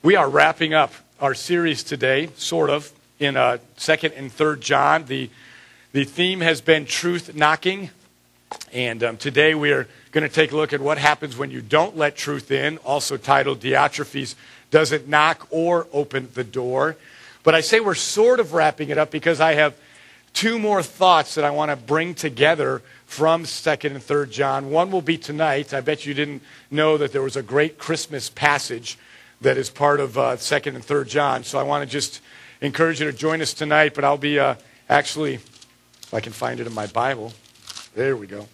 We are wrapping up our series today, sort of, in 2nd and 3rd John. The theme has been truth knocking, and today we are going to take a look at what happens when you don't let truth in, also titled Diotrephes Doesn't Knock or Open the Door. But I say we're sort of wrapping it up because I have two more thoughts that I want to bring together from 2nd and 3rd John. One will be tonight. I bet you didn't know that there was a great Christmas passage that is part of 2nd and 3rd John. So I want to just encourage you to join us tonight, but I'll be actually, if I can find it in my Bible. There we go.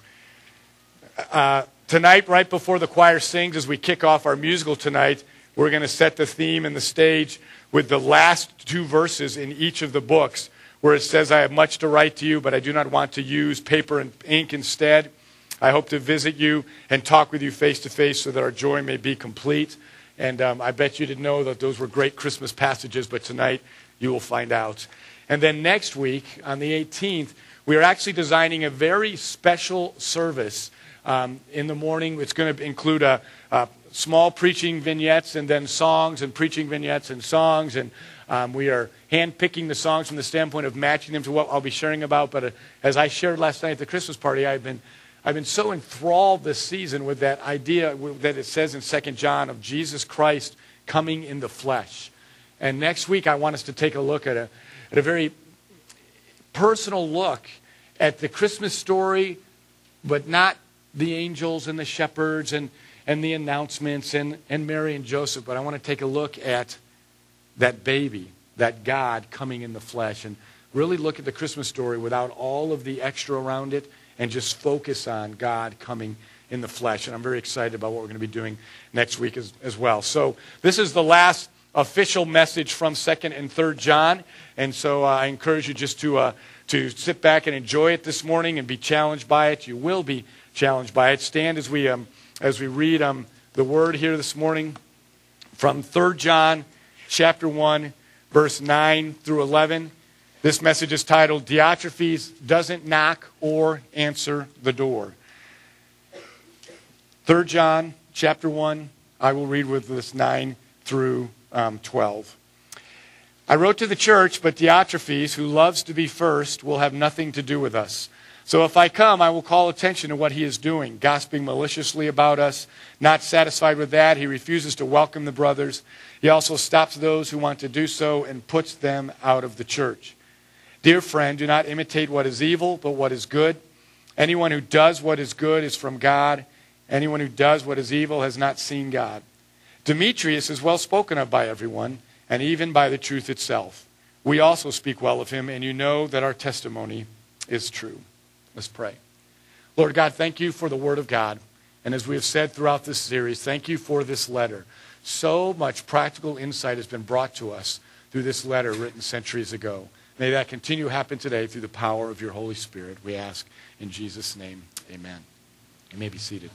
Tonight, right before the choir sings, as we kick off our musical tonight, we're going to set the theme and the stage with the last two verses in each of the books, where it says, I have much to write to you, but I do not want to use paper and ink instead. I hope to visit you and talk with you face to face so that our joy may be complete. And I bet you didn't know that those were great Christmas passages, but tonight you will find out. And then next week, on the 18th, we are actually designing a very special service in the morning. It's going to include a small preaching vignettes and then songs and preaching vignettes and songs. And we are hand-picking the songs from the standpoint of matching them to what I'll be sharing about. But as I shared last night at the Christmas party, I've been so enthralled this season with that idea that it says in 2 John of Jesus Christ coming in the flesh. And next week I want us to take a look at a very personal look at the Christmas story, but not the angels and the shepherds and the announcements and Mary and Joseph. But I want to take a look at that baby, that God coming in the flesh, and really look at the Christmas story without all of the extra around it, and just focus on God coming in the flesh. And I'm very excited about what we're going to be doing next week as well. So this is the last official message from 2nd and 3rd John. And so I encourage you just to sit back and enjoy it this morning and be challenged by it. You will be challenged by it. Stand as we read the word here this morning from 3rd John chapter 1, verse 9 through 11. This message is titled, Diotrephes Doesn't Knock or Answer the Door. 3rd John, chapter 1, I will read with this 9 through 12. I wrote to the church, but Diotrephes, who loves to be first, will have nothing to do with us. So if I come, I will call attention to what he is doing, gossiping maliciously about us. Not satisfied with that, he refuses to welcome the brothers. He also stops those who want to do so and puts them out of the church. Dear friend, do not imitate what is evil, but what is good. Anyone who does what is good is from God. Anyone who does what is evil has not seen God. Demetrius is well spoken of by everyone, and even by the truth itself. We also speak well of him, and you know that our testimony is true. Let's pray. Lord God, thank you for the Word of God. And as we have said throughout this series, thank you for this letter. So much practical insight has been brought to us through this letter written centuries ago. May that continue to happen today through the power of your Holy Spirit. We ask in Jesus' name, amen. You may be seated.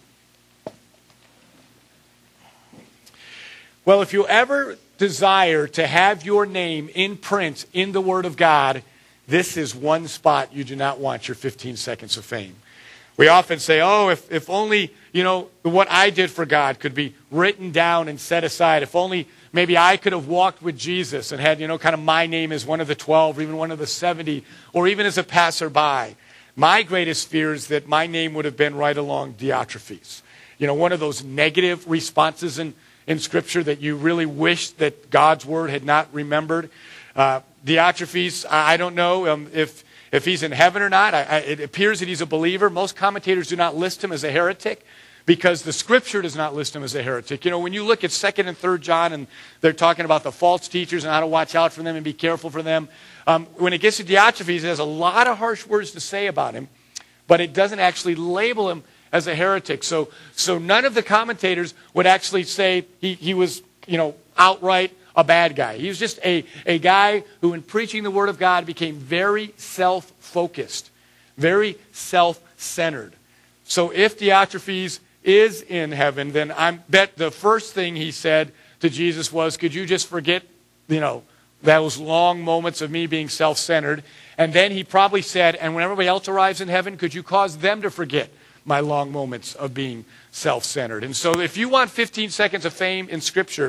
Well, if you ever desire to have your name in print in the Word of God, this is one spot you do not want your 15 seconds of fame. We often say, oh, if only, what I did for God could be written down and set aside. If only maybe I could have walked with Jesus and had, kind of my name as one of the 12 or even one of the 70 or even as a passerby. My greatest fear is that my name would have been right along Diotrephes. One of those negative responses in Scripture that you really wish that God's Word had not remembered. Diotrephes, I don't know if he's in heaven or not. It appears that he's a believer. Most commentators do not list him as a heretic because the Scripture does not list him as a heretic. When you look at 2nd and 3rd John and they're talking about the false teachers and how to watch out for them and be careful for them, when it gets to Diotrephes, it has a lot of harsh words to say about him, but it doesn't actually label him as a heretic. So none of the commentators would actually say he was, outright a bad guy. He was just a guy who, in preaching the Word of God, became very self-focused, very self-centered. So if Diotrephes is in heaven, then I bet the first thing he said to Jesus was, could you just forget, those long moments of me being self-centered? And then he probably said, and when everybody else arrives in heaven, could you cause them to forget my long moments of being self-centered? And so if you want 15 seconds of fame in Scripture,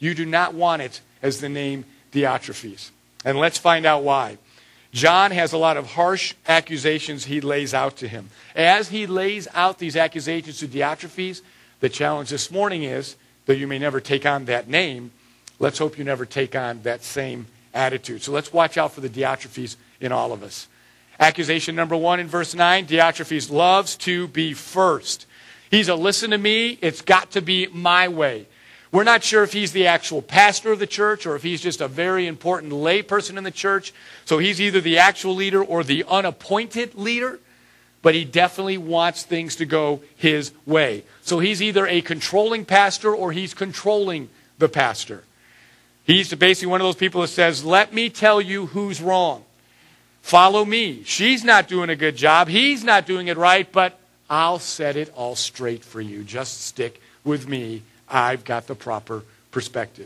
you do not want it as the name Diotrephes. And let's find out why. John has a lot of harsh accusations he lays out to him. As he lays out these accusations to Diotrephes, the challenge this morning is, though you may never take on that name, let's hope you never take on that same attitude. So let's watch out for the Diotrephes in all of us. Accusation number 1 in verse 9, Diotrephes loves to be first. He's a listen to me, it's got to be my way. We're not sure if he's the actual pastor of the church or if he's just a very important lay person in the church. So he's either the actual leader or the unappointed leader. But he definitely wants things to go his way. So he's either a controlling pastor or he's controlling the pastor. He's basically one of those people that says, let me tell you who's wrong. Follow me. She's not doing a good job. He's not doing it right, but I'll set it all straight for you. Just stick with me. I've got the proper perspective.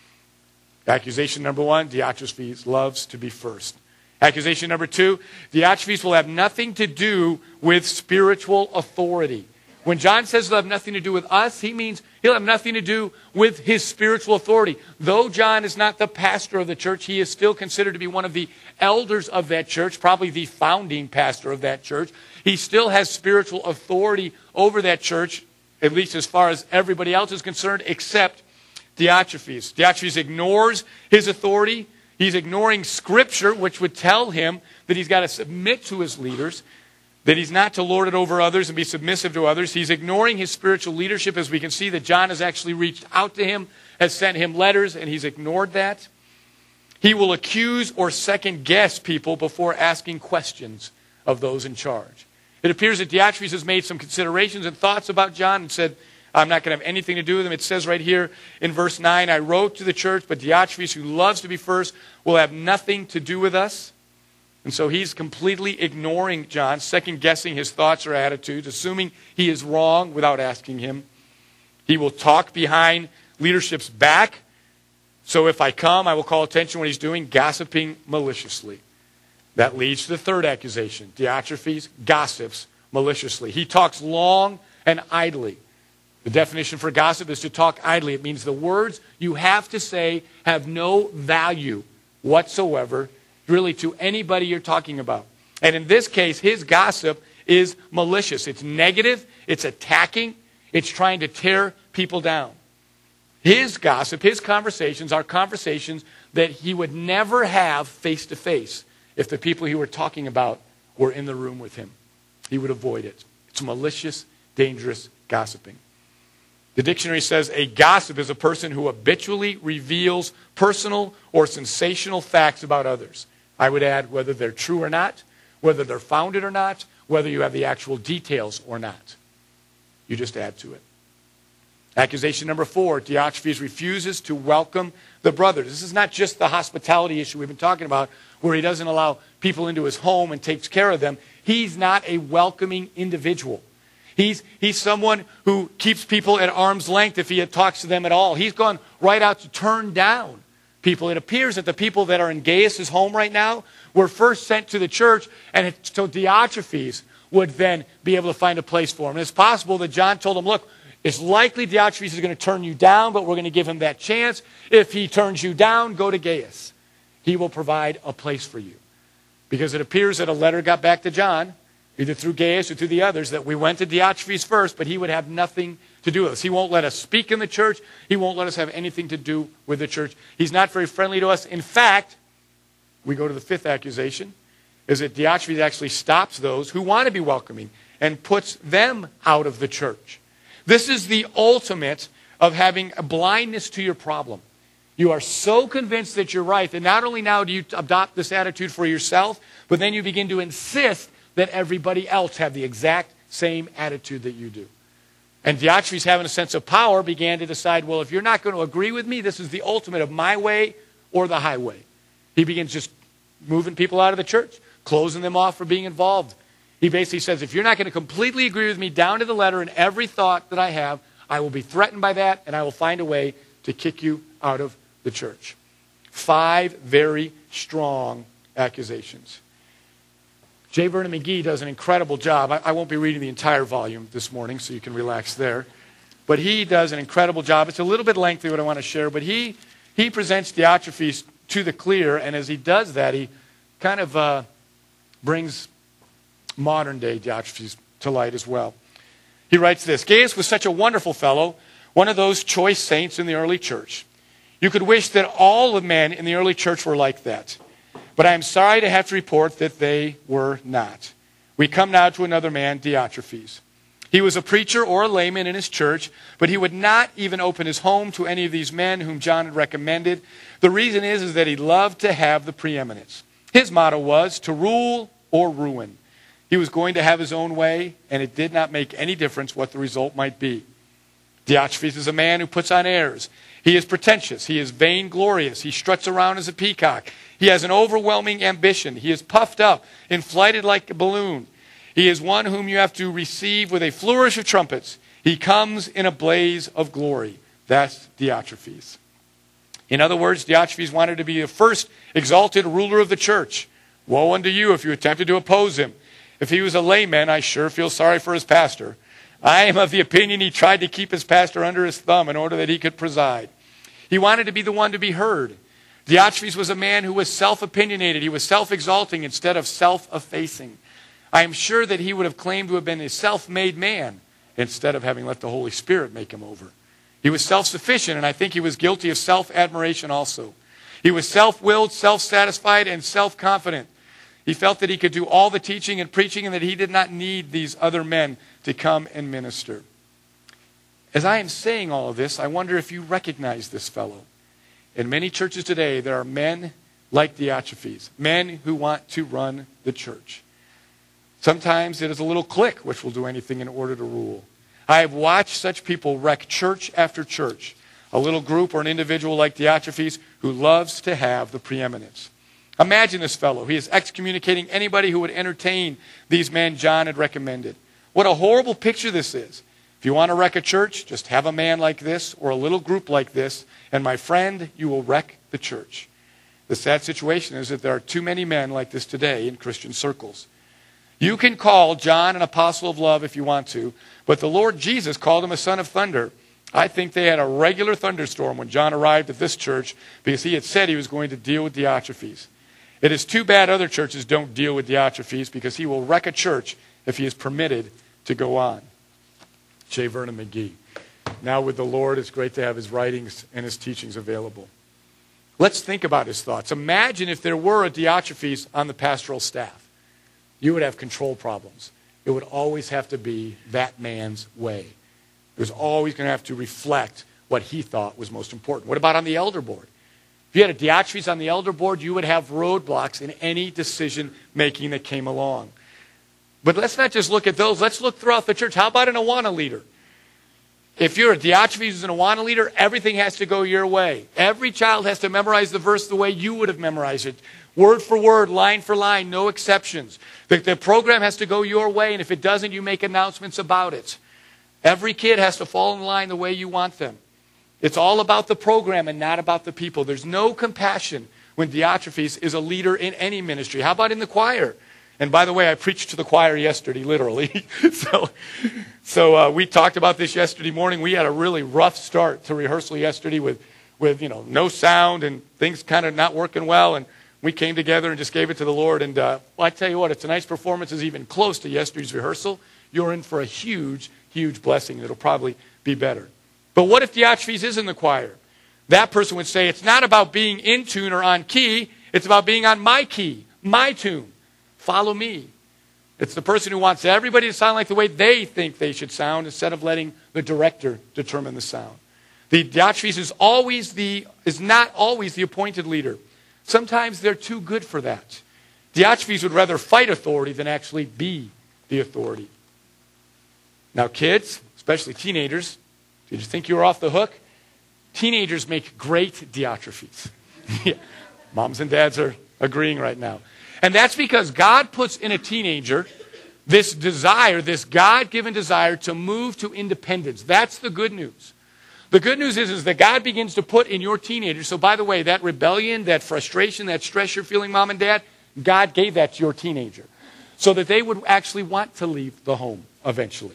Accusation number 1, Diotrephes loves to be first. Accusation number 2, Diotrephes will have nothing to do with spiritual authority. When John says he'll have nothing to do with us, he means he'll have nothing to do with his spiritual authority. Though John is not the pastor of the church, he is still considered to be one of the elders of that church, probably the founding pastor of that church. He still has spiritual authority over that church, at least as far as everybody else is concerned, except Diotrephes. Diotrephes ignores his authority. He's ignoring Scripture, which would tell him that he's got to submit to his leaders, that he's not to lord it over others and be submissive to others. He's ignoring his spiritual leadership, as we can see that John has actually reached out to him, has sent him letters, and he's ignored that. He will accuse or second-guess people before asking questions of those in charge. It appears that Diotrephes has made some considerations and thoughts about John and said, I'm not going to have anything to do with him. It says right here in verse 9, I wrote to the church, but Diotrephes, who loves to be first, will have nothing to do with us. And so he's completely ignoring John, second-guessing his thoughts or attitudes, assuming he is wrong without asking him. He will talk behind leadership's back. So if I come, I will call attention to what he's doing, gossiping maliciously. That leads to the third accusation. Diotrephes gossips maliciously. He talks long and idly. The definition for gossip is to talk idly. It means the words you have to say have no value whatsoever, really, to anybody you're talking about. And in this case, his gossip is malicious. It's negative. It's attacking. It's trying to tear people down. His gossip, his conversations are conversations that he would never have face to face if the people he were talking about were in the room with him. He would avoid it. It's malicious, dangerous gossiping. The dictionary says a gossip is a person who habitually reveals personal or sensational facts about others. I would add whether they're true or not, whether they're founded or not, whether you have the actual details or not. You just add to it. Accusation number 4, Diotrephes refuses to welcome the brothers. This is not just the hospitality issue we've been talking about, where he doesn't allow people into his home and takes care of them. He's not a welcoming individual. He's someone who keeps people at arm's length if he talks to them at all. He's gone right out to turn down people. It appears that the people that are in Gaius' home right now were first sent to the church, and so Diotrephes would then be able to find a place for him. And it's possible that John told him, look, it's likely Diotrephes is going to turn you down, but we're going to give him that chance. If he turns you down, go to Gaius. He will provide a place for you. Because it appears that a letter got back to John, either through Gaius or through the others, that we went to Diotrephes first, but he would have nothing to do with us. He won't let us speak in the church. He won't let us have anything to do with the church. He's not very friendly to us. In fact, we go to the 5th accusation, is that Diotrephes actually stops those who want to be welcoming and puts them out of the church. This is the ultimate of having a blindness to your problem. You are so convinced that you're right that not only now do you adopt this attitude for yourself, but then you begin to insist that everybody else have the exact same attitude that you do. And Diotrephes, having a sense of power, began to decide, well, if you're not going to agree with me, this is the ultimate of my way or the highway. He begins just moving people out of the church, closing them off from being involved. He basically says, if you're not going to completely agree with me down to the letter in every thought that I have, I will be threatened by that, and I will find a way to kick you out of the church. 5 very strong accusations. J. Vernon McGee does an incredible job. I won't be reading the entire volume this morning, so you can relax there. But he does an incredible job. It's a little bit lengthy what I want to share, but he presents Diotrephes to the clear, and as he does that, he kind of brings modern-day Diotrephes to light as well. He writes this: Gaius was such a wonderful fellow, one of those choice saints in the early church. You could wish that all the men in the early church were like that. But I am sorry to have to report that they were not. We come now to another man, Diotrephes. He was a preacher or a layman in his church, but he would not even open his home to any of these men whom John had recommended. The reason is that he loved to have the preeminence. His motto was to rule or ruin. He was going to have his own way, and it did not make any difference what the result might be. Diotrephes is a man who puts on airs. He is pretentious. He is vainglorious. He struts around as a peacock. He has an overwhelming ambition. He is puffed up, inflated like a balloon. He is one whom you have to receive with a flourish of trumpets. He comes in a blaze of glory. That's Diotrephes. In other words, Diotrephes wanted to be the first exalted ruler of the church. Woe unto you if you attempted to oppose him. If he was a layman, I sure feel sorry for his pastor. I am of the opinion he tried to keep his pastor under his thumb in order that he could preside. He wanted to be the one to be heard. Diotrephes was a man who was self-opinionated. He was self-exalting instead of self-effacing. I am sure that he would have claimed to have been a self-made man instead of having let the Holy Spirit make him over. He was self-sufficient, and I think he was guilty of self-admiration also. He was self-willed, self-satisfied, and self-confident. He felt that he could do all the teaching and preaching and that he did not need these other men to come and minister. As I am saying all of this, I wonder if you recognize this fellow. In many churches today, there are men like Diotrephes, men who want to run the church. Sometimes it is a little clique which will do anything in order to rule. I have watched such people wreck church after church. A little group or an individual like Diotrephes who loves to have the preeminence. Imagine this fellow. He is excommunicating anybody who would entertain these men John had recommended. What a horrible picture this is. If you want to wreck a church, just have a man like this or a little group like this, and my friend, you will wreck the church. The sad situation is that there are too many men like this today in Christian circles. You can call John an apostle of love if you want to, but the Lord Jesus called him a son of thunder. I think they had a regular thunderstorm when John arrived at this church because he had said he was going to deal with Diotrephes. It is too bad other churches don't deal with Diotrephes because he will wreck a church if he is permitted to go on. J. Vernon McGee. Now with the Lord, it's great to have his writings and his teachings available. Let's think about his thoughts. Imagine if there were a Diotrephes on the pastoral staff. You would have control problems. It would always have to be that man's way. It was always going to have to reflect what he thought was most important. What about on the elder board? If you had a Diotrephes on the elder board, you would have roadblocks in any decision-making that came along. But let's not just look at those. Let's look throughout the church. How about an Awana leader? If you're a Diotrephes who's an Awana leader, everything has to go your way. Every child has to memorize the verse the way you would have memorized it. Word for word, line for line, no exceptions. The program has to go your way, and if it doesn't, you make announcements about it. Every kid has to fall in line the way you want them. It's all about the program and not about the people. There's no compassion when Diotrephes is a leader in any ministry. How about in the choir? And by the way, I preached to the choir yesterday, literally. So we talked about this yesterday morning. We had a really rough start to rehearsal yesterday with no sound and things kind of not working well. And we came together and just gave it to the Lord. And I tell you what, if tonight's performance is even close to yesterday's rehearsal, you're in for a huge, huge blessing. It'll probably be better. But what if Diotrephes is in the choir? That person would say, it's not about being in tune or on key. It's about being on my key, my tune. Follow me. It's the person who wants everybody to sound like the way they think they should sound instead of letting the director determine the sound. The Diotrephes is not always the appointed leader. Sometimes they're too good for that. Diotrephes would rather fight authority than actually be the authority. Now kids, especially teenagers, did you think you were off the hook? Teenagers make great Diotrephes. Yeah. Moms and dads are agreeing right now. And that's because God puts in a teenager this desire, this God-given desire to move to independence. That's the good news. The good news is that God begins to put in your teenager. So by the way, that rebellion, that frustration, that stress you're feeling, mom and dad, God gave that to your teenager so that they would actually want to leave the home eventually.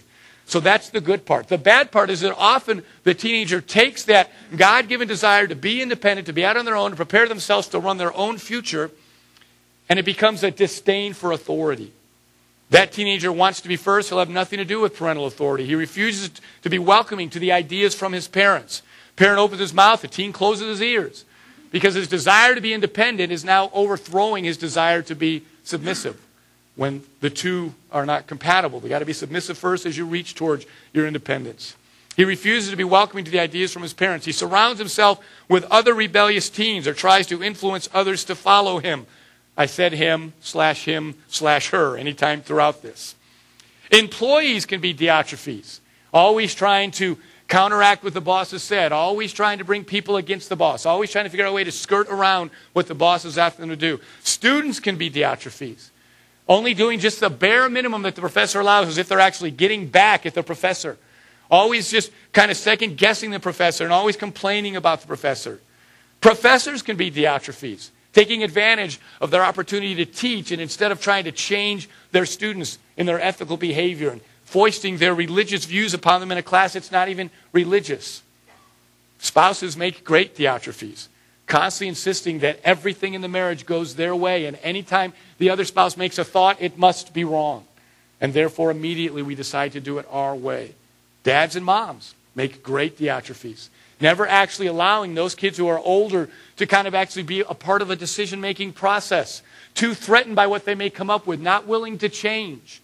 So that's the good part. The bad part is that often the teenager takes that God-given desire to be independent, to be out on their own, to prepare themselves to run their own future, and it becomes a disdain for authority. That teenager wants to be first. He'll have nothing to do with parental authority. He refuses to be welcoming to the ideas from his parents. Parent opens his mouth, the teen closes his ears. Because his desire to be independent is now overthrowing his desire to be submissive. When the two are not compatible. You've got to be submissive first as you reach towards your independence. He refuses to be welcoming to the ideas from his parents. He surrounds himself with other rebellious teens or tries to influence others to follow him. I said him/her anytime throughout this. Employees can be Diotrephes, always trying to counteract what the boss has said, always trying to bring people against the boss, always trying to figure out a way to skirt around what the boss is asking them to do. Students can be Diotrephes, only doing just the bare minimum that the professor allows as if they're actually getting back at the professor. Always just kind of second-guessing the professor and always complaining about the professor. Professors can be Diotrephes, taking advantage of their opportunity to teach and instead of trying to change their students in their ethical behavior and foisting their religious views upon them in a class that's not even religious. Spouses make great Diotrephes, constantly insisting that everything in the marriage goes their way, and anytime the other spouse makes a thought, it must be wrong. And therefore, immediately we decide to do it our way. Dads and moms make great Diotrephes, never actually allowing those kids who are older to kind of actually be a part of a decision-making process, too threatened by what they may come up with, not willing to change.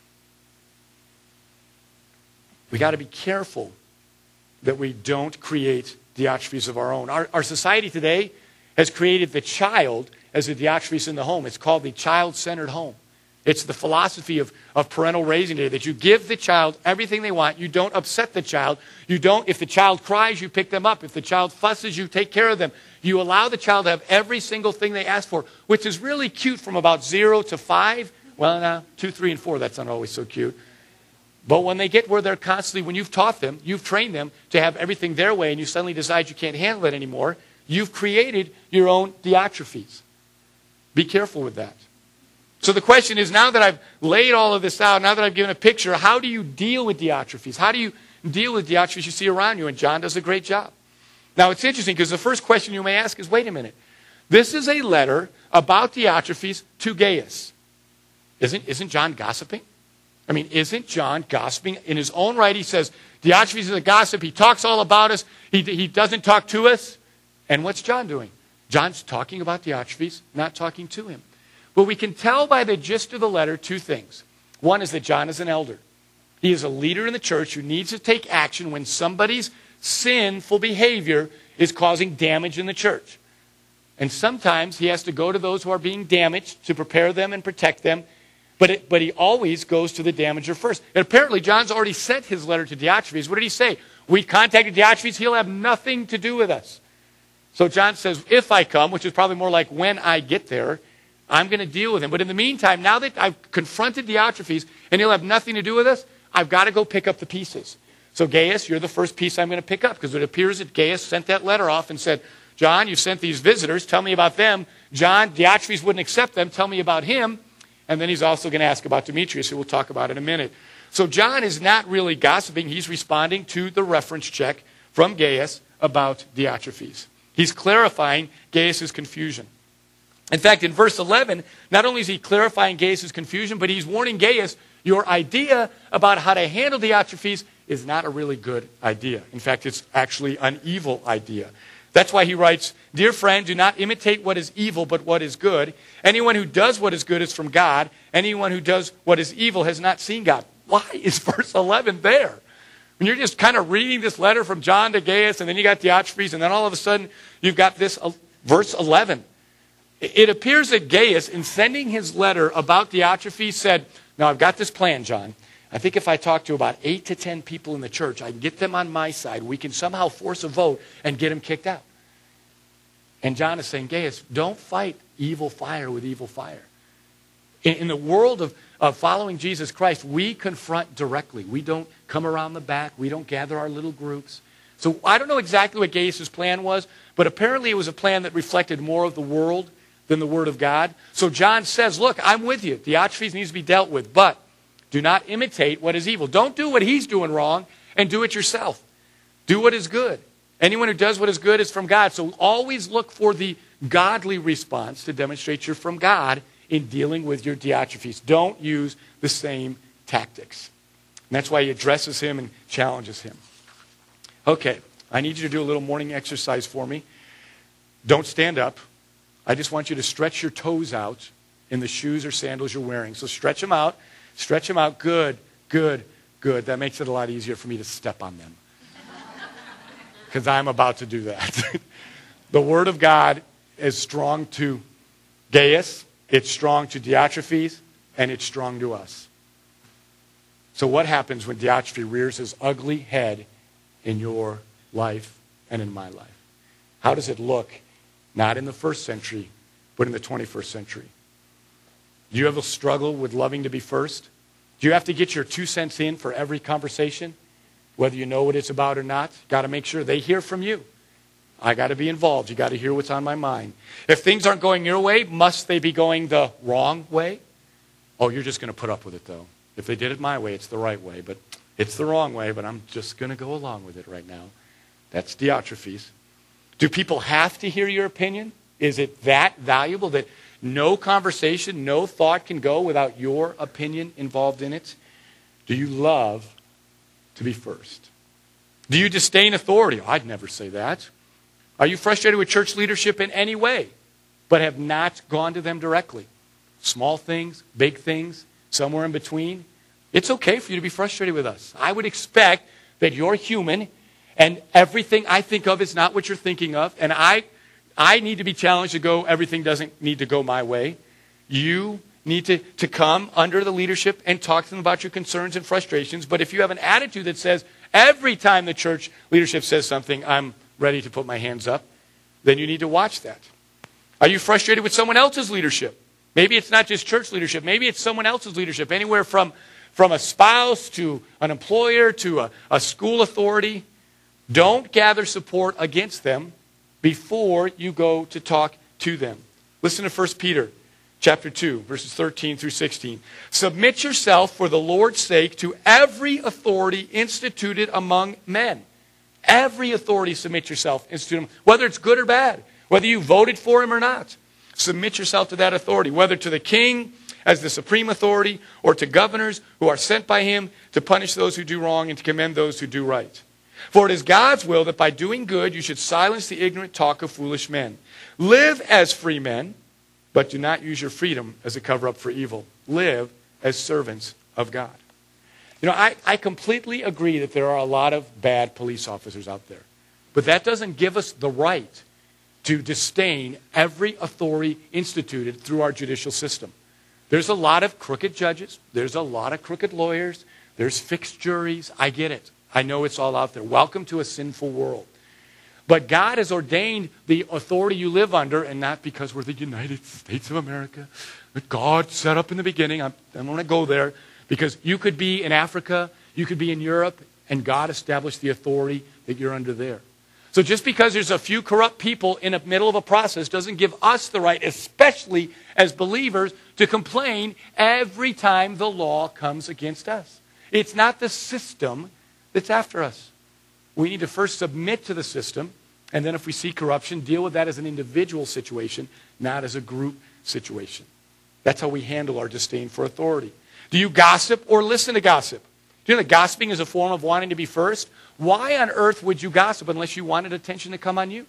We got to be careful that we don't create Diotrephes of our own. Our society today has created the child as a Diotrephes in the home. It's called the child-centered home. It's the philosophy of parental raising today, that you give the child everything they want. You don't upset the child. You don't, if the child cries, you pick them up. If the child fusses, you take care of them. You allow the child to have every single thing they ask for, which is really cute from about 0 to 5. Well, now, 2, 3, and 4, that's not always so cute. But when they get where they're constantly, when you've taught them, you've trained them to have everything their way, and you suddenly decide you can't handle it anymore, you've created your own Diotrephes. Be careful with that. So the question is, now that I've laid all of this out, now that I've given a picture, how do you deal with Diotrephes? How do you deal with Diotrephes you see around you? And John does a great job. Now it's interesting because the first question you may ask is, wait a minute. This is a letter about Diotrephes to Gaius. Isn't John gossiping? I mean, isn't John gossiping? In his own right, he says, Diotrephes is a gossip. He talks all about us. He doesn't talk to us. And what's John doing? John's talking about Diotrephes, not talking to him. But we can tell by the gist of the letter 2 things. One is that John is an elder. He is a leader in the church who needs to take action when somebody's sinful behavior is causing damage in the church. And sometimes he has to go to those who are being damaged to prepare them and protect them. But he always goes to the damager first. And apparently John's already sent his letter to Diotrephes. What did he say? We contacted Diotrephes. He'll have nothing to do with us. So John says, if I come, which is probably more like when I get there, I'm going to deal with him. But in the meantime, now that I've confronted Diotrephes and he'll have nothing to do with us, I've got to go pick up the pieces. So Gaius, you're the first piece I'm going to pick up, because it appears that Gaius sent that letter off and said, John, you sent these visitors. Tell me about them. John, Diotrephes wouldn't accept them. Tell me about him. And then he's also going to ask about Demetrius, who we'll talk about in a minute. So John is not really gossiping. He's responding to the reference check from Gaius about Diotrephes. He's clarifying Gaius' confusion. In fact, in verse 11, not only is he clarifying Gaius' confusion, but he's warning Gaius, your idea about how to handle Diotrephes is not a really good idea. In fact, it's actually an evil idea. That's why he writes, dear friend, do not imitate what is evil, but what is good. Anyone who does what is good is from God. Anyone who does what is evil has not seen God. Why is verse 11 there? When you're just kind of reading this letter from John to Gaius, and then you got Diotrephes, and then all of a sudden you've got this verse 11. It appears that Gaius, in sending his letter about Diotrephes, said, now I've got this plan, John. I think if I talk to about 8 to 10 people in the church, I can get them on my side. We can somehow force a vote and get him kicked out. And John is saying, Gaius, don't fight evil fire with evil fire. In the world of following Jesus Christ, we confront directly. We don't come around the back. We don't gather our little groups. So I don't know exactly what Gaius' plan was, but apparently it was a plan that reflected more of the world than the Word of God. So John says, look, I'm with you. Diotrephes needs to be dealt with, but Do not imitate what is evil. Don't do what he's doing wrong and do it yourself. Do what is good. Anyone who does what is good is from God. So always look for the godly response to demonstrate you're from God in dealing with your Diotrephes. Don't use the same tactics. And that's why he addresses him and challenges him. Okay, I need you to do a little morning exercise for me. Don't stand up. I just want you to stretch your toes out in the shoes or sandals you're wearing. So stretch them out. Stretch them out. Good, good, good. That makes it a lot easier for me to step on them. Because I'm about to do that. The Word of God is strong to Gaius, it's strong to Diotrephes, and it's strong to us. So what happens when Diotrephes rears his ugly head in your life and in my life? How does it look? Not in the first century, but in the 21st century. Do you have a struggle with loving to be first? Do you have to get your 2 cents in for every conversation? Whether you know what it's about or not, got to make sure they hear from you. I got to be involved. You got to hear what's on my mind. If things aren't going your way, must they be going the wrong way? Oh, you're just going to put up with it, though. If they did it my way, it's the right way. But it's the wrong way, but I'm just going to go along with it right now. That's Diotrephes. Do people have to hear your opinion? Is it that valuable that no conversation, no thought can go without your opinion involved in it? Do you love to be first? Do you disdain authority? Oh, I'd never say that. Are you frustrated with church leadership in any way, but have not gone to them directly? Small things, big things, somewhere in between. It's okay for you to be frustrated with us. I would expect that you're human and everything I think of is not what you're thinking of. And I need to be challenged to go, everything doesn't need to go my way. You need to come under the leadership and talk to them about your concerns and frustrations. But if you have an attitude that says, every time the church leadership says something, I'm ready to put my hands up, then you need to watch that. Are you frustrated with someone else's leadership? Maybe it's not just church leadership. Maybe it's someone else's leadership, anywhere from a spouse to an employer to a school authority. Don't gather support against them before you go to talk to them. Listen to 1 Peter chapter 2, verses 13 through 16. Submit yourself for the Lord's sake to every authority instituted among men. Every authority, submit yourself, institute them, whether it's good or bad, whether you voted for him or not. Submit yourself to that authority, whether to the king as the supreme authority or to governors who are sent by him to punish those who do wrong and to commend those who do right. For it is God's will that by doing good you should silence the ignorant talk of foolish men. Live as free men, but do not use your freedom as a cover-up for evil. Live as servants of God. You know, I completely agree that there are a lot of bad police officers out there. But that doesn't give us the right to disdain every authority instituted through our judicial system. There's a lot of crooked judges. There's a lot of crooked lawyers. There's fixed juries. I get it. I know it's all out there. Welcome to a sinful world. But God has ordained the authority you live under, and not because we're the United States of America, that God set up in the beginning. I don't want to go there. Because you could be in Africa, you could be in Europe, and God established the authority that you're under there. So just because there's a few corrupt people in the middle of a process doesn't give us the right, especially as believers, to complain every time the law comes against us. It's not the system that's after us. We need to first submit to the system, and then if we see corruption, deal with that as an individual situation, not as a group situation. That's how we handle our disdain for authority. Do you gossip or listen to gossip? Do you know that gossiping is a form of wanting to be first? Why on earth would you gossip unless you wanted attention to come on you?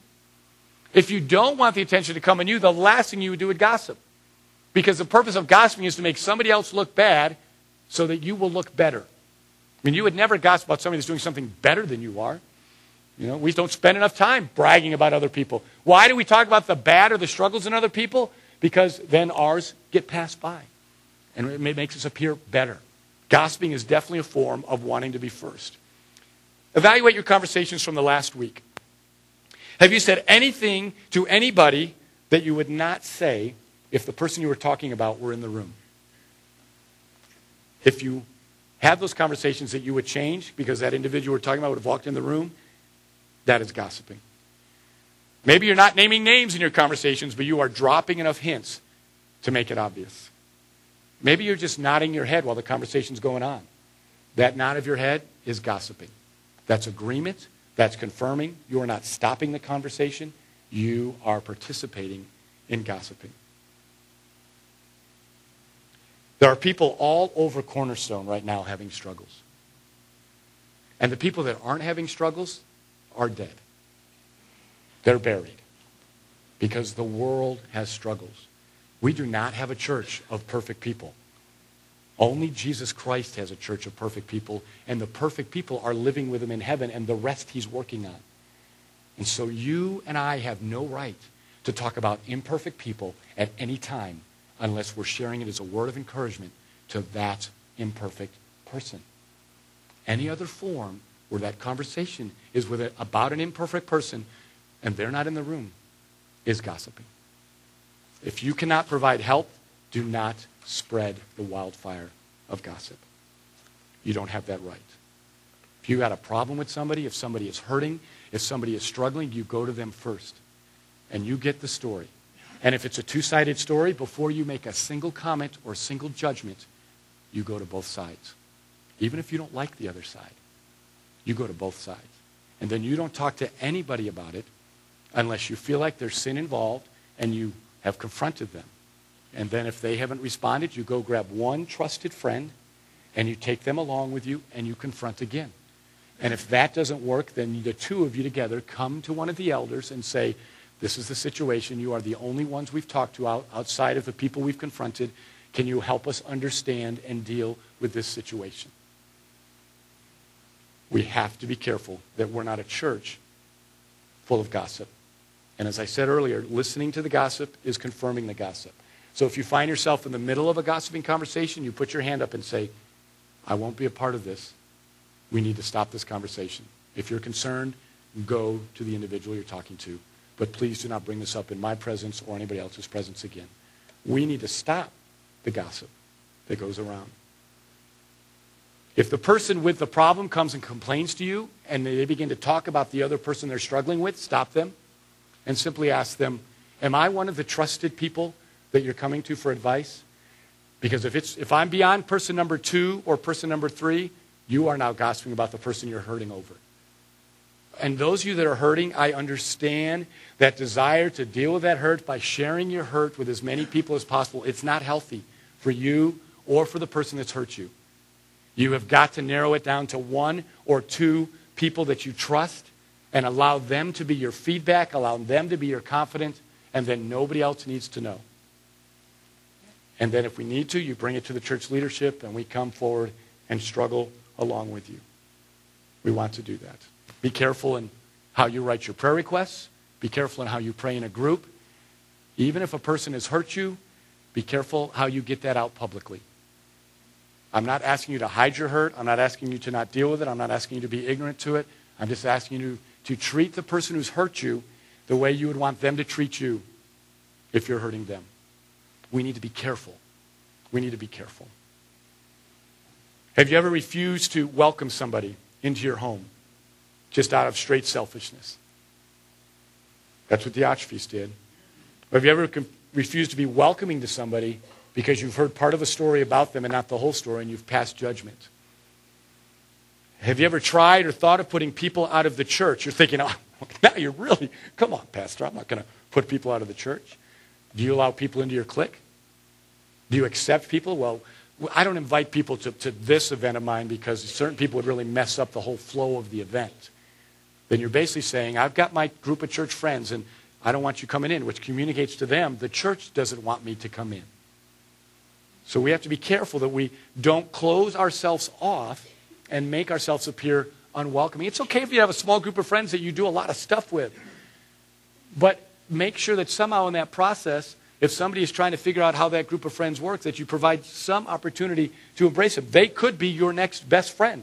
If you don't want the attention to come on you, the last thing you would do would gossip. Because the purpose of gossiping is to make somebody else look bad so that you will look better. I mean, you would never gossip about somebody that's doing something better than you are. You know, we don't spend enough time bragging about other people. Why do we talk about the bad or the struggles in other people? Because then ours get passed by. And it makes us appear better. Gossiping is definitely a form of wanting to be first. Evaluate your conversations from the last week. Have you said anything to anybody that you would not say if the person you were talking about were in the room? If you have those conversations that you would change because that individual we're talking about would have walked in the room, that is gossiping. Maybe you're not naming names in your conversations, but you are dropping enough hints to make it obvious. Maybe you're just nodding your head while the conversation's going on. That nod of your head is gossiping. That's agreement. That's confirming. You are not stopping the conversation. You are participating in gossiping. There are people all over Cornerstone right now having struggles. And the people that aren't having struggles are dead. They're buried because the world has struggles. We do not have a church of perfect people. Only Jesus Christ has a church of perfect people, and the perfect people are living with him in heaven, and the rest he's working on. And so you and I have no right to talk about imperfect people at any time unless we're sharing it as a word of encouragement to that imperfect person. Any other form where that conversation is about an imperfect person and they're not in the room is gossiping. If you cannot provide help, do not spread the wildfire of gossip. You don't have that right. If you got a problem with somebody, if somebody is hurting, if somebody is struggling, you go to them first. And you get the story. And if it's a two-sided story, before you make a single comment or single judgment, you go to both sides. Even if you don't like the other side, you go to both sides. And then you don't talk to anybody about it unless you feel like there's sin involved and you have confronted them. And then if they haven't responded, you go grab one trusted friend and you take them along with you and you confront again. And if that doesn't work, then the two of you together come to one of the elders and say, this is the situation. You are the only ones we've talked to outside of the people we've confronted. Can you help us understand and deal with this situation? We have to be careful that we're not a church full of gossip. And as I said earlier, listening to the gossip is confirming the gossip. So if you find yourself in the middle of a gossiping conversation, you put your hand up and say, I won't be a part of this. We need to stop this conversation. If you're concerned, go to the individual you're talking to. But please do not bring this up in my presence or anybody else's presence again. We need to stop the gossip that goes around. If the person with the problem comes and complains to you and they begin to talk about the other person they're struggling with, stop them and simply ask them, am I one of the trusted people that you're coming to for advice? Because if I'm beyond person number 2 or person number 3, you are now gossiping about the person you're hurting over. And those of you that are hurting, I understand that desire to deal with that hurt by sharing your hurt with as many people as possible. It's not healthy for you or for the person that's hurt you. You have got to narrow it down to 1 or 2 people that you trust and allow them to be your feedback, allow them to be your confidant, and then nobody else needs to know. And then if we need to, you bring it to the church leadership and we come forward and struggle along with you. We want to do that. Be careful in how you write your prayer requests. Be careful in how you pray in a group. Even if a person has hurt you, be careful how you get that out publicly. I'm not asking you to hide your hurt. I'm not asking you to not deal with it. I'm not asking you to be ignorant to it. I'm just asking you to treat the person who's hurt you the way you would want them to treat you if you're hurting them. We need to be careful. We need to be careful. Have you ever refused to welcome somebody into your home just out of straight selfishness? That's what the Ochfeast did. Or have you ever refused to be welcoming to somebody because you've heard part of a story about them and not the whole story, and you've passed judgment? Have you ever tried or thought of putting people out of the church? You're thinking, oh, now you're really, come on, Pastor, I'm not going to put people out of the church. Do you allow people into your clique? Do you accept people? Well, I don't invite people to this event of mine because certain people would really mess up the whole flow of the event. Then you're basically saying, I've got my group of church friends and I don't want you coming in, which communicates to them the church doesn't want me to come in. So we have to be careful that we don't close ourselves off and make ourselves appear unwelcoming. It's okay if you have a small group of friends that you do a lot of stuff with. But make sure that somehow in that process, if somebody is trying to figure out how that group of friends works, that you provide some opportunity to embrace them. They could be your next best friend.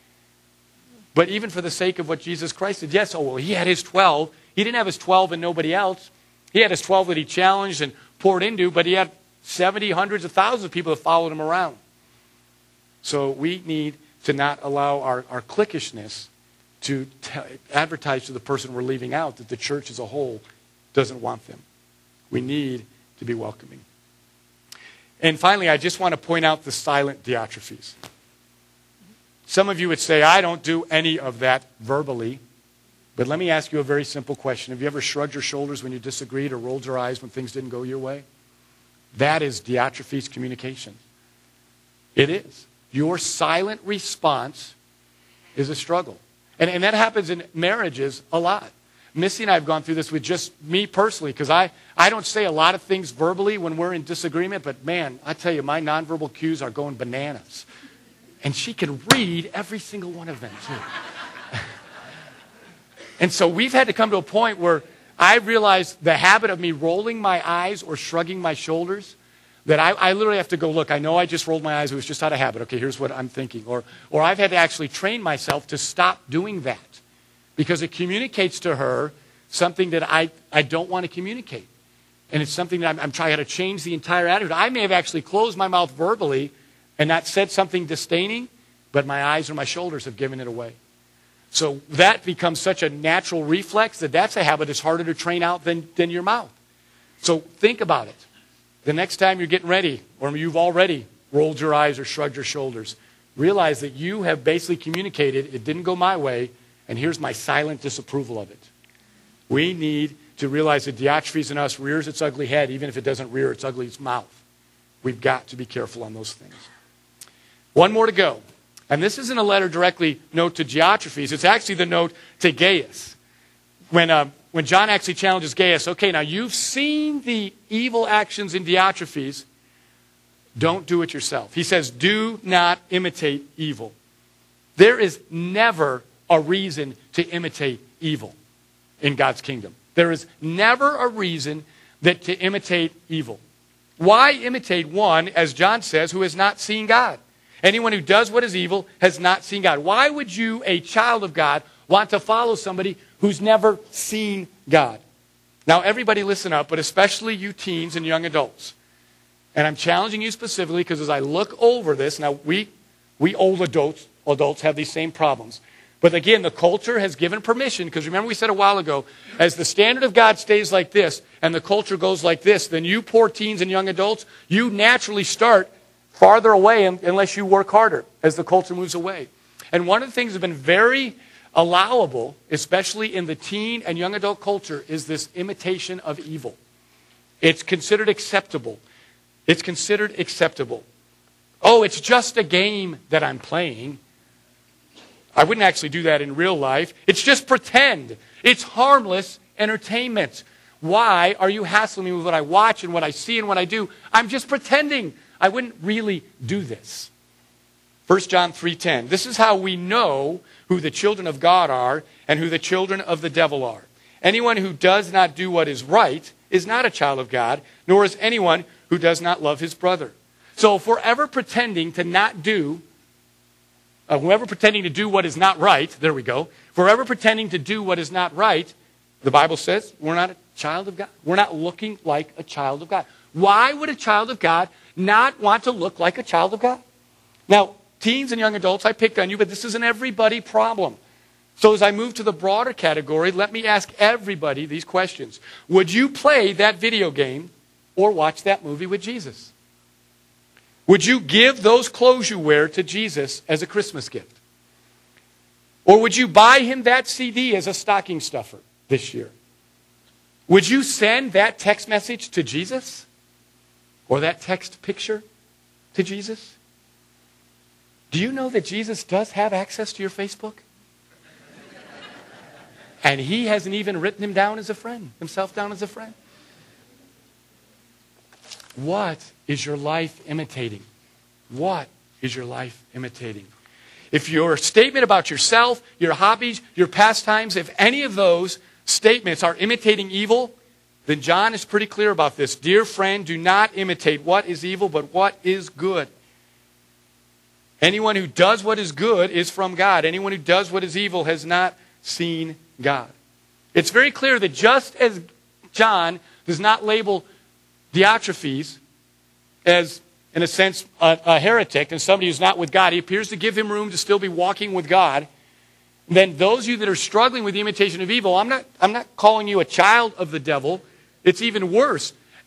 But even for the sake of what Jesus Christ did, yes, he had his 12. He didn't have his 12 and nobody else. He had his 12 that he challenged and poured into, but he had 70, hundreds of thousands of people that followed him around. So we need to not allow our cliquishness to advertise to the person we're leaving out that the church as a whole doesn't want them. We need to be welcoming. And finally, I just want to point out the silent Diotrephes. Some of you would say, I don't do any of that verbally. But let me ask you a very simple question. Have you ever shrugged your shoulders when you disagreed or rolled your eyes when things didn't go your way? That is Diotrephes communication. It is. Your silent response is a struggle. And that happens in marriages a lot. Missy and I have gone through this with just me personally, because I don't say a lot of things verbally when we're in disagreement, but man, I tell you, my nonverbal cues are going bananas. And she can read every single one of them, too. And so we've had to come to a point where I realized the habit of me rolling my eyes or shrugging my shoulders, that I literally have to go, look, I know I just rolled my eyes. It was just out of habit. Okay, here's what I'm thinking. Or I've had to actually train myself to stop doing that because it communicates to her something that I don't want to communicate. And it's something that I'm trying to change the entire attitude. I may have actually closed my mouth verbally and not said something disdaining, but my eyes or my shoulders have given it away. So that becomes such a natural reflex that's a habit that's harder to train out than your mouth. So think about it. The next time you're getting ready, or you've already rolled your eyes or shrugged your shoulders, realize that you have basically communicated, it didn't go my way, and here's my silent disapproval of it. We need to realize that Diotrephes in us rears its ugly head, even if it doesn't rear its ugly mouth. We've got to be careful on those things. One more to go. And this isn't a letter directly note to Diotrephes. It's actually the note to Gaius. When John actually challenges Gaius, okay, now you've seen the evil actions in Diotrephes. Don't do it yourself. He says, do not imitate evil. There is never a reason to imitate evil in God's kingdom. There is never a reason to imitate evil. Why imitate one, as John says, who has not seen God? Anyone who does what is evil has not seen God. Why would you, a child of God, want to follow somebody who's never seen God? Now, everybody listen up, but especially you teens and young adults. And I'm challenging you specifically because as I look over this, now we old adults have these same problems. But again, the culture has given permission, because remember we said a while ago, as the standard of God stays like this and the culture goes like this, then you poor teens and young adults, you naturally start farther away unless you work harder as the culture moves away. And one of the things that's been very allowable, especially in the teen and young adult culture, is this imitation of evil. It's considered acceptable. It's considered acceptable. Oh, it's just a game that I'm playing. I wouldn't actually do that in real life. It's just pretend. It's harmless entertainment. Why are you hassling me with what I watch and what I see and what I do? I'm just pretending. I wouldn't really do this. 1 John 3:10. This is how we know who the children of God are and who the children of the devil are. Anyone who does not do what is right is not a child of God, nor is anyone who does not love his brother. So if we're ever pretending to not do, whoever pretending to do what is not right, there we go. If we're ever pretending to do what is not right, the Bible says we're not a child of God. We're not looking like a child of God. Why would a child of God not want to look like a child of God? Now, teens and young adults, I picked on you, but this is an everybody problem. So as I move to the broader category, let me ask everybody these questions. Would you play that video game or watch that movie with Jesus? Would you give those clothes you wear to Jesus as a Christmas gift? Or would you buy him that CD as a stocking stuffer this year? Would you send that text message to Jesus? Or that text picture to Jesus? Do you know that Jesus does have access to your Facebook? And he hasn't even written himself down as a friend. What is your life imitating? What is your life imitating? If your statement about yourself, your hobbies, your pastimes, if any of those statements are imitating evil, then John is pretty clear about this. Dear friend, do not imitate what is evil, but what is good. Anyone who does what is good is from God. Anyone who does what is evil has not seen God. It's very clear that just as John does not label Diotrephes as, in a sense, a heretic and somebody who's not with God, he appears to give him room to still be walking with God. Then those of you that are struggling with the imitation of evil, I'm not calling you a child of the devil. It's even worse.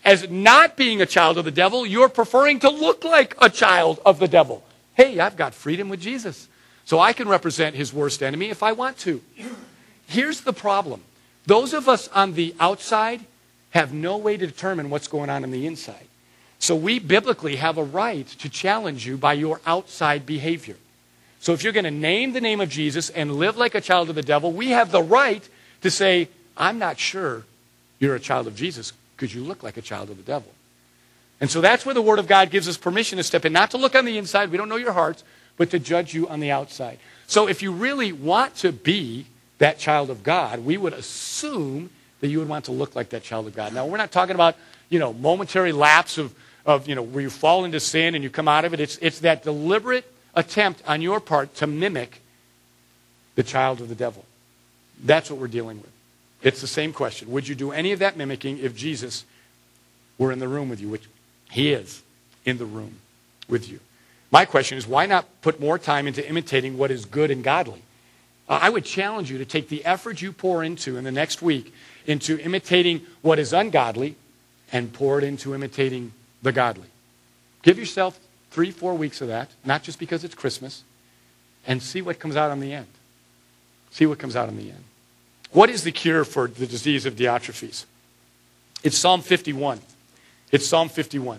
as not being a child of the devil, you're preferring to look like a child of the devil. Hey, I've got freedom with Jesus, so I can represent his worst enemy if I want to. Here's the problem. Those of us on the outside have no way to determine what's going on the inside. So we biblically have a right to challenge you by your outside behavior. So if you're going to name the name of Jesus and live like a child of the devil, we have the right to say, I'm not sure you're a child of Jesus because you look like a child of the devil. And so that's where the Word of God gives us permission to step in, not to look on the inside, we don't know your hearts, but to judge you on the outside. So if you really want to be that child of God, we would assume that you would want to look like that child of God. Now, we're not talking about, momentary lapse of where you fall into sin and you come out of it. It's that deliberate attempt on your part to mimic the child of the devil. That's what we're dealing with. It's the same question. Would you do any of that mimicking if Jesus were in the room with you, which he is in the room with you? My question is, why not put more time into imitating what is good and godly? I would challenge you to take the effort you pour into in the next week into imitating what is ungodly and pour it into imitating the godly. Give yourself 3-4 weeks of that, not just because it's Christmas, and see what comes out on the end. See what comes out on the end. What is the cure for the disease of Diotrephes? It's Psalm 51. It's Psalm 51.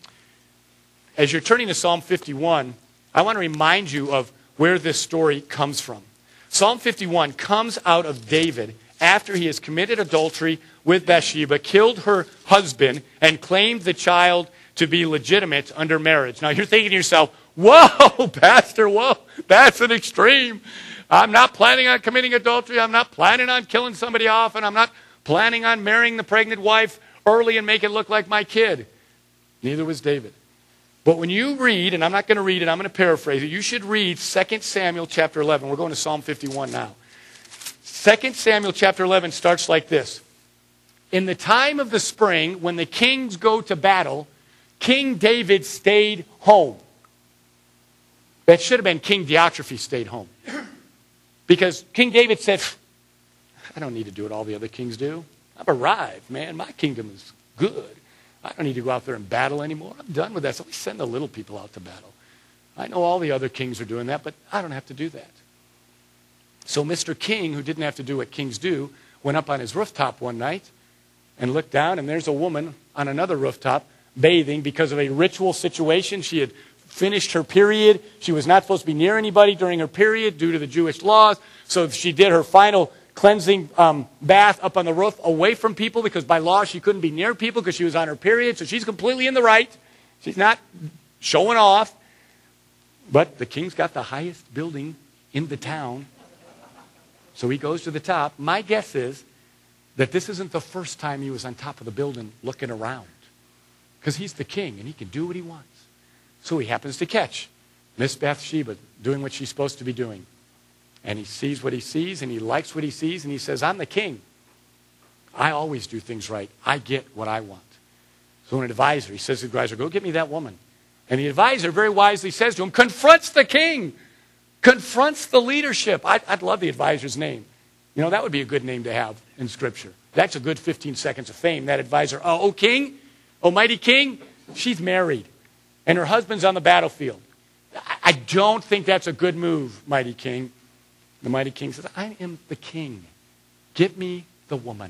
As you're turning to Psalm 51, I want to remind you of where this story comes from. Psalm 51 comes out of David after he has committed adultery with Bathsheba, killed her husband, and claimed the child to be legitimate under marriage. Now you're thinking to yourself, whoa, Pastor, whoa, that's an extreme. I'm not planning on committing adultery. I'm not planning on killing somebody off, and I'm not planning on marrying the pregnant wife early and make it look like my kid. Neither was David. But when you read, and I'm not going to read it, I'm going to paraphrase it, you should read 2 Samuel chapter 11. We're going to Psalm 51 now. 2 Samuel chapter 11 starts like this. In the time of the spring, when the kings go to battle, King David stayed home. That should have been King Diotrephes stayed home. Because King David said, I don't need to do what all the other kings do. I've arrived, man. My kingdom is good. I don't need to go out there and battle anymore. I'm done with that. So we send the little people out to battle. I know all the other kings are doing that, but I don't have to do that. So Mr. King, who didn't have to do what kings do, went up on his rooftop one night and looked down, and there's a woman on another rooftop bathing because of a ritual situation. She had finished her period. She was not supposed to be near anybody during her period due to the Jewish laws. So she did her final cleansing bath up on the roof away from people because by law she couldn't be near people because she was on her period. So she's completely in the right. She's not showing off. But the king's got the highest building in the town. So he goes to the top. My guess is that this isn't the first time he was on top of the building looking around. Because he's the king and he can do what he wants. So he happens to catch Miss Bathsheba doing what she's supposed to be doing. And he sees what he sees and he likes what he sees and he says, I'm the king. I always do things right. I get what I want. So an advisor, he says to the advisor, go get me that woman. And the advisor very wisely says to him, confronts the king. Confronts the leadership. I'd love the advisor's name. You know, that would be a good name to have in Scripture. That's a good 15 seconds of fame, that advisor. Oh, king, almighty king, she's married. And her husband's on the battlefield. I don't think that's a good move, mighty king. The mighty king says, I am the king. Get me the woman.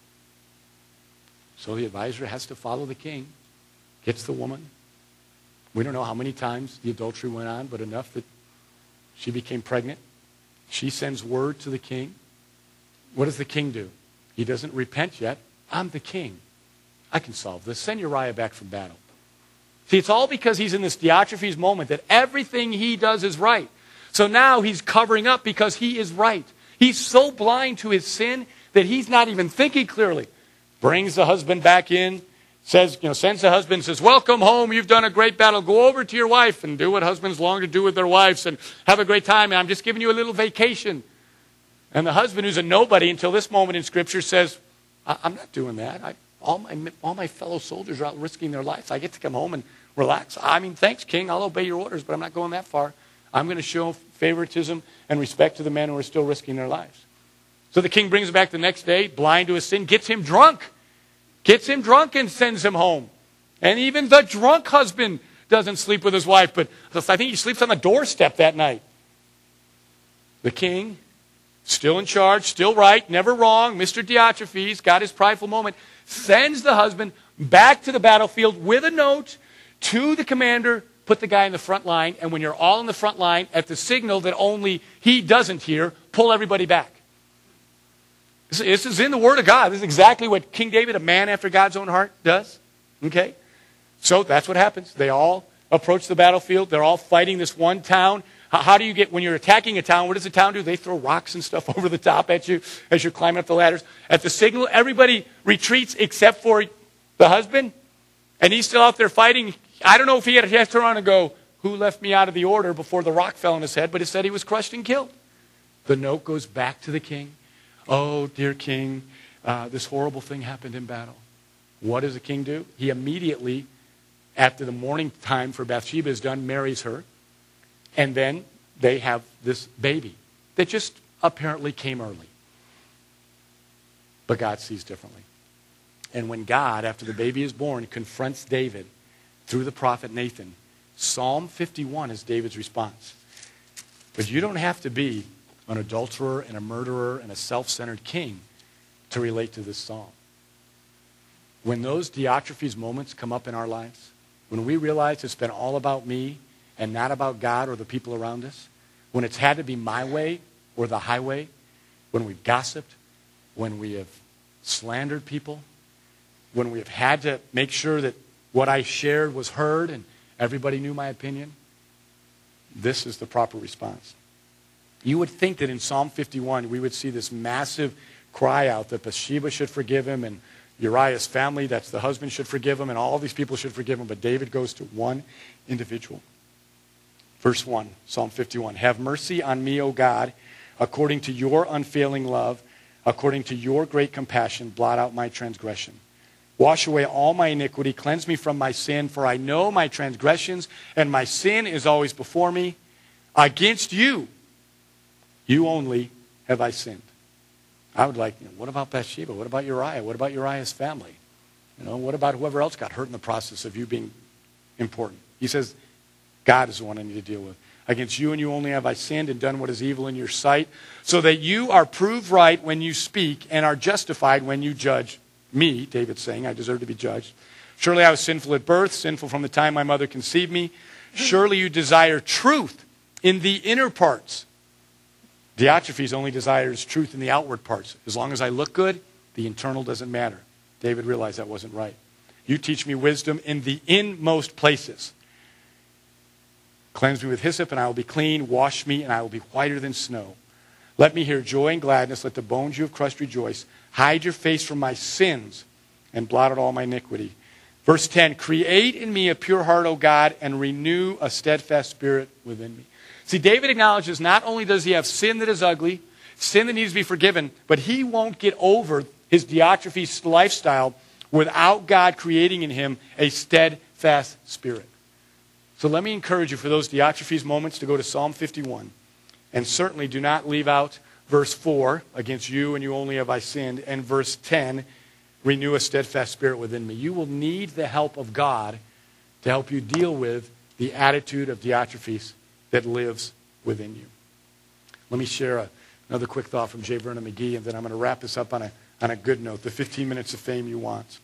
So the advisor has to follow the king. Gets the woman. We don't know how many times the adultery went on, but enough that she became pregnant. She sends word to the king. What does the king do? He doesn't repent yet. I'm the king. I can solve this. Send Uriah back from battle. See, it's all because he's in this Diotrephes moment that everything he does is right. So now he's covering up because he is right. He's so blind to his sin that he's not even thinking clearly. Brings the husband back in, says, sends the husband, says, welcome home, you've done a great battle. Go over to your wife and do what husbands long to do with their wives and have a great time. And I'm just giving you a little vacation. And the husband, who's a nobody until this moment in Scripture, says, I'm not doing that. All my fellow soldiers are out risking their lives. I get to come home and relax. I mean, thanks, king. I'll obey your orders, but I'm not going that far. I'm going to show favoritism and respect to the men who are still risking their lives. So the king brings him back the next day, blind to his sin, gets him drunk. Gets him drunk and sends him home. And even the drunk husband doesn't sleep with his wife, but I think he sleeps on the doorstep that night. The king, still in charge, still right, never wrong, Mr. Diotrephes, got his prideful moment, sends the husband back to the battlefield with a note to the commander, put the guy in the front line, and when you're all in the front line, at the signal that only he doesn't hear, pull everybody back. This is in the Word of God. This is exactly what King David, a man after God's own heart, does. Okay? So that's what happens. They all approach the battlefield. They're all fighting this one town. How do you get, when you're attacking a town, what does the town do? They throw rocks and stuff over the top at you as you're climbing up the ladders. At the signal, everybody retreats except for the husband. And he's still out there fighting. I don't know if he had a chance to turn around and go, who left me out of the order before the rock fell on his head, but it said he was crushed and killed. The note goes back to the king. Oh, dear king, this horrible thing happened in battle. What does the king do? He immediately, after the mourning time for Bathsheba is done, marries her. And then they have this baby that just apparently came early. But God sees differently. And when God, after the baby is born, confronts David through the prophet Nathan, Psalm 51 is David's response. But you don't have to be an adulterer and a murderer and a self-centered king to relate to this psalm. When those Diotrephes moments come up in our lives, when we realize it's been all about me and not about God or the people around us, when it's had to be my way or the highway, when we've gossiped, when we have slandered people, when we have had to make sure that what I shared was heard and everybody knew my opinion, this is the proper response. You would think that in Psalm 51 we would see this massive cry out that Bathsheba should forgive him and Uriah's family, that's the husband, should forgive him and all these people should forgive him. But David goes to one individual. Verse 1, Psalm 51. Have mercy on me, O God, according to your unfailing love, according to your great compassion, blot out my transgression. Wash away all my iniquity, cleanse me from my sin, for I know my transgressions, and my sin is always before me. Against you, you only have I sinned. I would like, what about Bathsheba? What about Uriah? What about Uriah's family? What about whoever else got hurt in the process of you being important? He says, God is the one I need to deal with. Against you and you only have I sinned and done what is evil in your sight, so that you are proved right when you speak and are justified when you judge me. David's saying, I deserve to be judged. Surely I was sinful at birth, sinful from the time my mother conceived me. Surely you desire truth in the inner parts. Diotrephes only desires truth in the outward parts. As long as I look good, the internal doesn't matter. David realized that wasn't right. You teach me wisdom in the inmost places. Cleanse me with hyssop, and I will be clean. Wash me, and I will be whiter than snow. Let me hear joy and gladness. Let the bones you have crushed rejoice. Hide your face from my sins, and blot out all my iniquity. Verse 10, create in me a pure heart, O God, and renew a steadfast spirit within me. See, David acknowledges not only does he have sin that is ugly, sin that needs to be forgiven, but he won't get over his Diotrephes lifestyle without God creating in him a steadfast spirit. So let me encourage you for those Diotrephes moments to go to Psalm 51. And certainly do not leave out verse 4, against you and you only have I sinned, and verse 10, renew a steadfast spirit within me. You will need the help of God to help you deal with the attitude of Diotrephes that lives within you. Let me share another quick thought from J. Vernon McGee, and then I'm going to wrap this up on a good note, the 15 minutes of fame you want.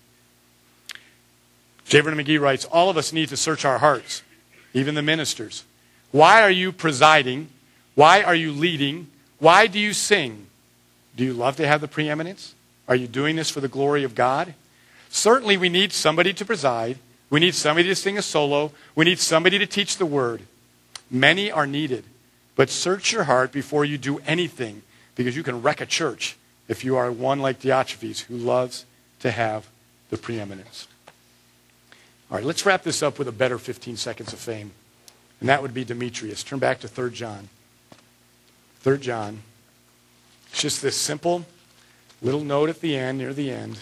J. Vernon McGee writes, all of us need to search our hearts, even the ministers. Why are you presiding? Why are you leading? Why do you sing? Do you love to have the preeminence? Are you doing this for the glory of God? Certainly we need somebody to preside. We need somebody to sing a solo. We need somebody to teach the word. Many are needed. But search your heart before you do anything, because you can wreck a church if you are one like Diotrephes who loves to have the preeminence. All right, let's wrap this up with a better 15 seconds of fame. And that would be Demetrius. Turn back to 3 John. 3 John. It's just this simple little note at the end, near the end.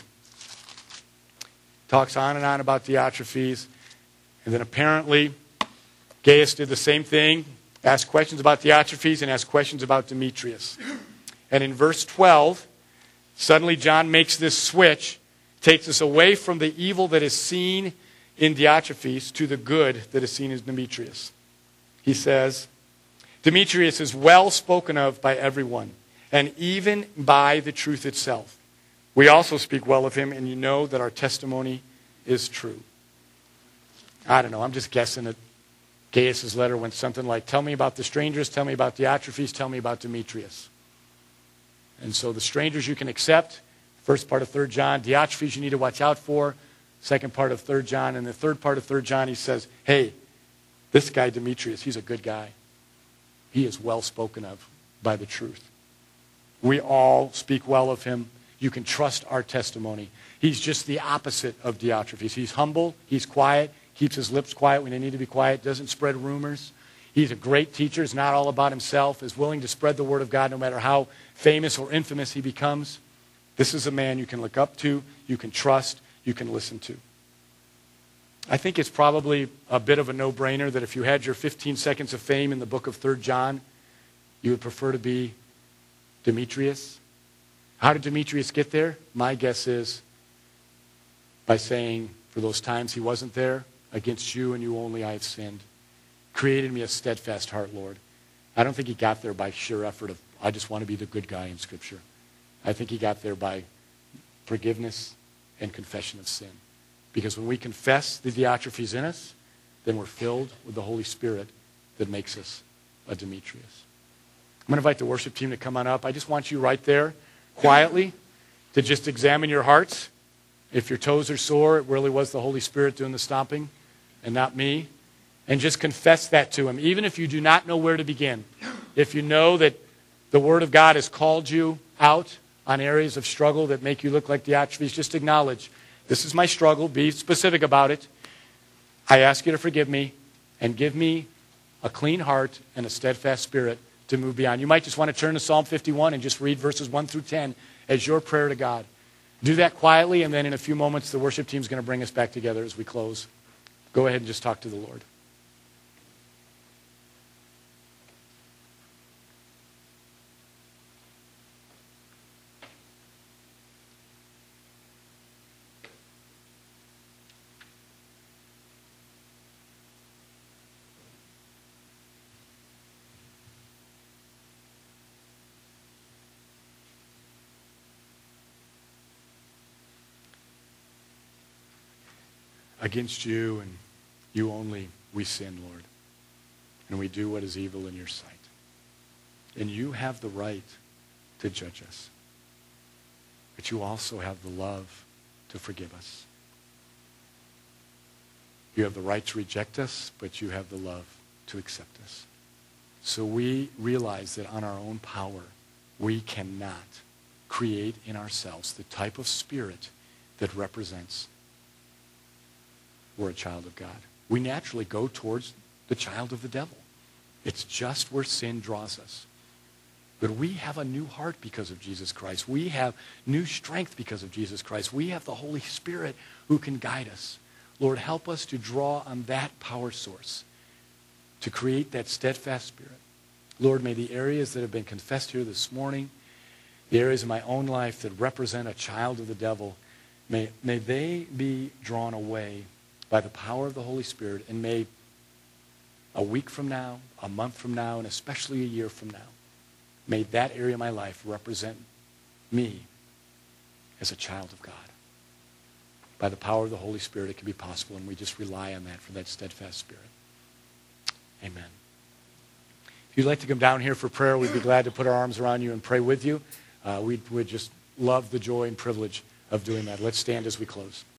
Talks on and on about Diotrephes. And then apparently Gaius did the same thing. Asked questions about Diotrephes and asked questions about Demetrius. And in verse 12, suddenly John makes this switch takes us away from the evil that is seen in Diotrephes to the good that is seen in Demetrius. He says, Demetrius is well spoken of by everyone, and even by the truth itself. We also speak well of him, and you know that our testimony is true. I don't know, I'm just guessing that Gaius' letter went something like, tell me about the strangers, tell me about Diotrephes, tell me about Demetrius. And so the strangers you can accept, first part of 3 John, Diotrephes you need to watch out for, second part of 3 John, and the third part of 3 John he says, hey, this guy Demetrius, he's a good guy. He is well spoken of by the truth. We all speak well of him. You can trust our testimony. He's just the opposite of Diotrephes. He's humble, he's quiet, keeps his lips quiet when they need to be quiet, doesn't spread rumors. He's a great teacher, is not all about himself, is willing to spread the word of God no matter how famous or infamous he becomes. This is a man you can look up to, you can trust, you can listen to. I think it's probably a bit of a no-brainer that if you had your 15 seconds of fame in the book of 3 John, you would prefer to be Demetrius. How did Demetrius get there? My guess is by saying, for those times he wasn't there, against you and you only I have sinned. Created me a steadfast heart, Lord. I don't think he got there by sheer effort of, I just want to be the good guy in Scripture. I think he got there by forgiveness and confession of sin. Because when we confess the Diotrephes in us, then we're filled with the Holy Spirit that makes us a Demetrius. I'm going to invite the worship team to come on up. I just want you right there, quietly, to just examine your hearts. If your toes are sore, it really was the Holy Spirit doing the stomping and not me. And just confess that to him, even if you do not know where to begin. If you know that the Word of God has called you out on areas of struggle that make you look like Diotrephes, just acknowledge, this is my struggle, be specific about it. I ask you to forgive me and give me a clean heart and a steadfast spirit to move beyond. You might just want to turn to Psalm 51 and just read verses 1 through 10 as your prayer to God. Do that quietly, and then in a few moments the worship team is going to bring us back together as we close. Go ahead and just talk to the Lord. Against you and you only we sin, Lord. And we do what is evil in your sight. And you have the right to judge us. But you also have the love to forgive us. You have the right to reject us, but you have the love to accept us. So we realize that on our own power, we cannot create in ourselves the type of spirit that represents we're a child of God. We naturally go towards the child of the devil. It's just where sin draws us. But we have a new heart because of Jesus Christ. We have new strength because of Jesus Christ. We have the Holy Spirit who can guide us. Lord, help us to draw on that power source to create that steadfast spirit. Lord, may the areas that have been confessed here this morning, the areas of my own life that represent a child of the devil, may they be drawn away by the power of the Holy Spirit, and may a week from now, a month from now, and especially a year from now, may that area of my life represent me as a child of God. By the power of the Holy Spirit, it can be possible, and we just rely on that for that steadfast spirit. Amen. If you'd like to come down here for prayer, we'd be glad to put our arms around you and pray with you. We'd just love the joy and privilege of doing that. Let's stand as we close.